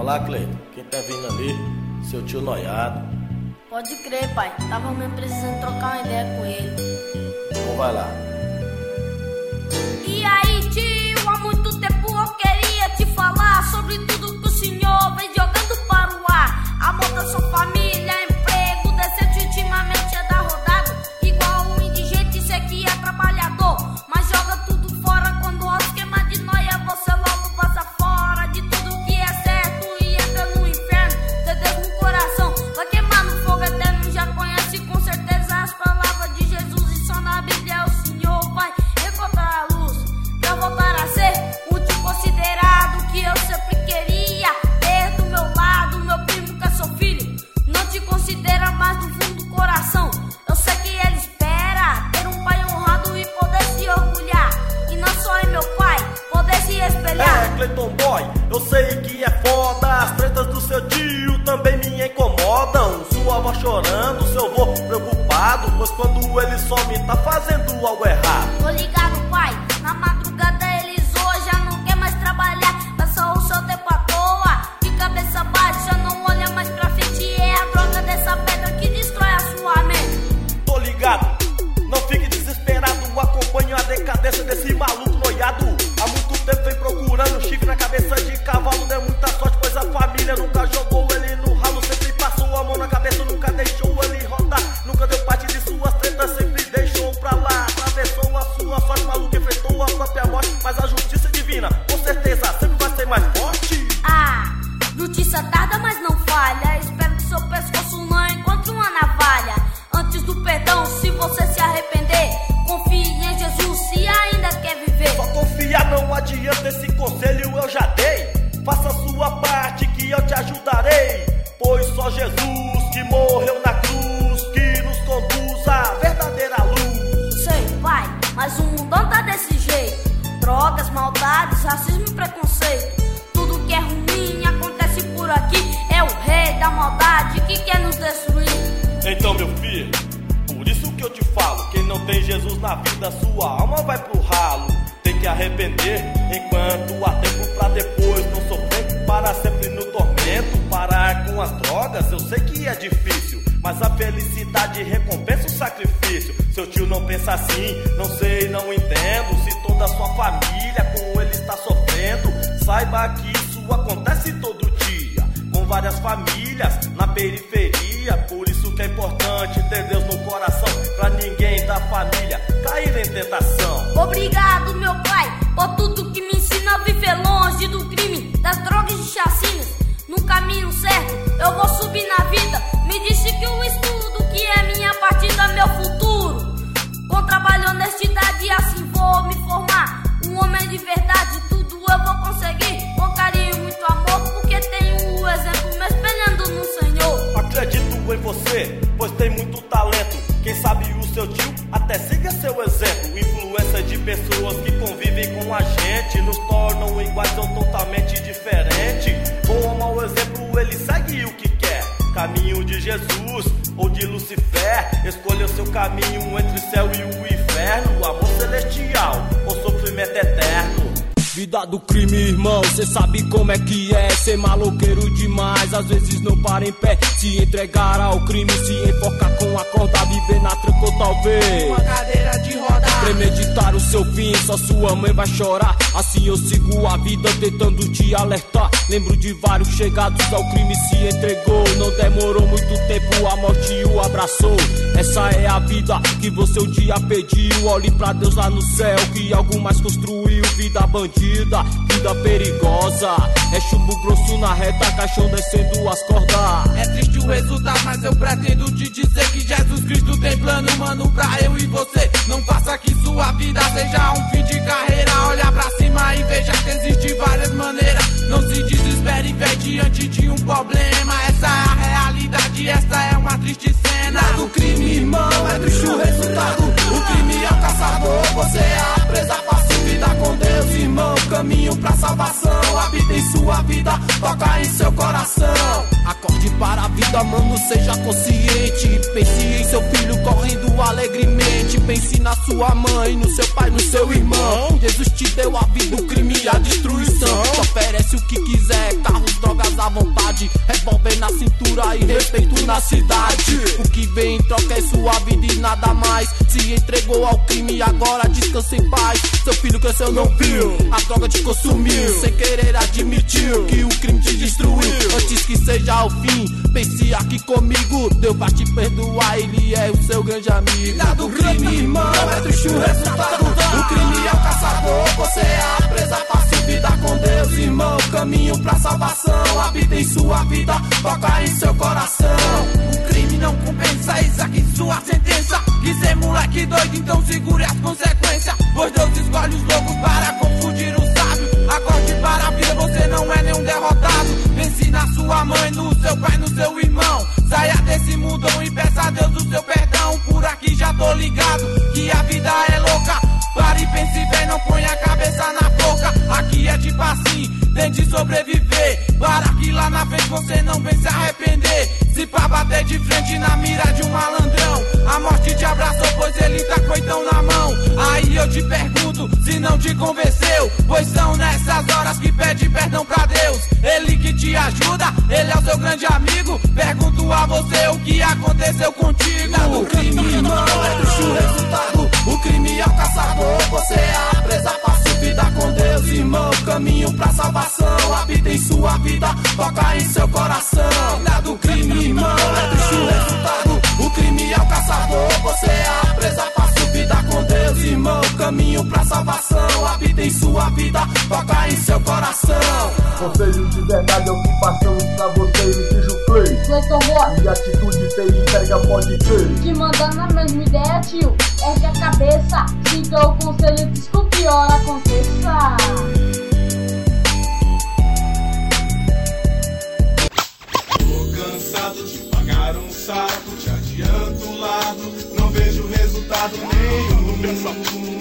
lá, Cleiton, quem tá vindo ali? Seu tio Noiado. Pode crer, pai. Tava mesmo precisando trocar uma ideia com ele. Então vai lá. E aí, tio, há muito tempo eu queria te falar sobre tudo que o senhor vem jogando para o ar. Amor da sua família, emprego decente, ultimamente é da rodada. Igual um indigente, isso aqui é trabalhador, mas joga tudo fora quando o esquema de noia. Você logo passa fora de tudo que é certo e entra no inferno. Ter Deus no coração, vai queimar no fogo eterno. Já conhece com certeza as palavras de Jesus, e só na Bíblia o Senhor vai encontrar a luz pra voltar a ser o tio considerado que eu sempre queria ter do meu lado. Meu primo que é seu filho não te considera mais do fundo do coração. Eu sei que ele espera ter um pai honrado e poder se orgulhar, e não só é meu pai, poder se espelhar. É, Cleiton Boy, eu sei que é foda. As tretas do seu tio também me incomodam. Sua avó chorando, seu avô preocupado, pois quando ele some tá fazendo algo errado. Tô ligado, pai, na madrugada ele zoa, já não quer mais trabalhar, passa o seu tempo à toa, de cabeça baixa, não olha mais pra frente. É a droga dessa pedra que destrói a sua mente. Tô ligado, não fique desesperado, acompanhe a decadência desse maluco noiado. Há muito tempo vem procurando chifre na cabeça de cavalo, deu muita sorte, pois a família nunca jogou ele no ralo. Sempre passou a mão na cabeça, nunca deixou ele rodar, nunca deu parte de suas tretas, sempre deixou pra lá. Atravessou a sua sorte, maluco enfrentou a própria morte, mas a justiça divina, com certeza, sempre vai ser mais forte. Ah, justiça tarda, mas não falha. Espero que seu pescoço não encontre uma navalha. Antes do perdão, se você se arrepender, confie em Jesus se ainda quer viver. Só confiar não adianta, esse conselho eu já dei. Faça a sua parte que eu te ajudarei, pois só Jesus que morreu na cruz que nos conduz à verdadeira luz. Sei, pai, mas o mundão tá desse jeito. Drogas, maldades, racismo e preconceito. Tudo que é ruim acontece por aqui. É o rei da maldade que quer nos destruir. Então, meu filho, por isso que eu te falo, quem não tem Jesus na vida, sua alma vai pro ralo. Tem que arrepender enquanto há tempo, pra depois não sofrer para sempre no tormento. Parar com as drogas, eu sei que é difícil, mas a felicidade recompensa o sacrifício. Seu tio não pensa assim, não sei, não entendo. Se toda a sua família com ele está sofrendo, saiba que isso acontece todo dia, com várias famílias na periferia. Por isso que é importante ter Deus no coração, pra ninguém da família cair em tentação. Obrigado, meu pai, por tudo que me ensina a viver longe do crime, das drogas e chacinas. No caminho certo, eu vou subir na vida. Me disse que o estudo que é minha partida, meu futuro. Com trabalho, honestidade, assim vou me formar um homem de verdade. Tudo eu vou conseguir, com carinho e muito amor, porque tenho o exemplo me espelhando no Senhor. Acredito em você, pois tem muito talento. Quem sabe o seu tio até siga seu exemplo. Influência de pessoas que convivem com a gente nos tornam iguais ou totalmente diferentes. Com o mau exemplo ele segue o que quer, caminho de Jesus ou de Lucifer. Escolha o seu caminho entre o céu e o inferno, amor celestial ou sofrimento eterno. Vida do crime, irmão, cê sabe como é que é. Ser maloqueiro demais, às vezes não para em pé. Se entregar ao crime, se enfocar com a corda, viver na tranca ou talvez uma cadeira de roda. Premeditar o seu fim, só sua mãe vai chorar. Assim eu sigo a vida tentando te alertar. Lembro de vários chegados ao crime, se entregou. Não demorou muito tempo, a morte o abraçou. Essa é a vida que você um dia pediu. Olhe pra Deus lá no céu, que algo mais construiu. Vida bandida, vida perigosa. É chumbo grosso na reta, caixão descendo as cordas. É triste o resultado, mas eu pretendo te dizer que Jesus Cristo tem plano, mano, pra eu e você. Não faça que sua vida seja um fim de carreira. Olha pra cima e veja que existe várias maneiras. Não se desespere, vê diante de um problema. Essa é a realidade, essa é uma triste cena. Do crime, irmão, é triste o resultado. O crime é o caçador, você é a presa fácil. Vida com Deus, irmão, caminho pra salvação. Habita em sua vida, toca em seu coração. Acorde para a vida, mano, seja consciente. Pense em seu filho correndo alegremente. Pense na sua mãe, no seu pai, no seu irmão. Jesus te deu a vida, o crime e a destruição. Te oferece o que quiser, carros, drogas à vontade, revólver na cintura e respeito na cidade. O que vem em troca é sua vida e nada mais. Se entregou ao crime, agora descansa em paz. Seu filho cresceu, não viu, a droga te consumiu. Sem querer admitiu que o crime te destruiu. Antes que seja o fim, pense aqui comigo. Deus vai te perdoar, ele é o seu grande amigo. Nada do crime, irmão, é triste o resultado. O crime é o caçador, você é a presa fácil. Vida com Deus, irmão, caminho pra salvação. Habita em sua vida, toca em seu coração. O crime não compensa, eis aqui sua sentença. Quis ser moleque doido, então segure as consequências. Pois Deus escolhe os loucos para confundir o sábio. Acorde para a vida, você não é nenhum derrotado. Pense na sua mãe, no seu pai, no seu irmão. Saia desse mundão e peça a Deus o seu perdão. Por aqui já tô ligado que a vida é louca. Pare e pense bem, não ponha a cabeça na boca. Aqui é tipo assim, tente sobreviver. Para que lá na frente você não venha se arrepender. Se pra bater de frente na mira de um malandrão, a morte te abraçou, pois ele tá com então na mão. Aí eu te pergunto, se não te convenceu, pois são nessas horas que pede perdão pra Deus. Ele que te ajuda, ele é o seu grande amigo. Pergunto a você o que aconteceu contigo. O crime, irmão, é triste o resultado. O crime é o caçador, você é a presa fácil. Vida com Deus, irmão, caminho pra salvação. Habita em sua vida, toca em seu coração. Nada do crime, irmão, é triste o resultado. O crime é o caçador, você é a presa fácil. Vida com Deus, irmão, caminho pra salvação. Habita em sua vida, toca em seu coração. Conselho de verdade é o que passamos pra você, Litígio Play. Cleiton Rock, E atitude tem entrega, pode crer. te mandando na mesma ideia, tio. Ergue a cabeça, siga o conselho antes que o pior aconteça. Tô cansado de pagar um saco, te adianto o lado, não vejo resultado nenhum.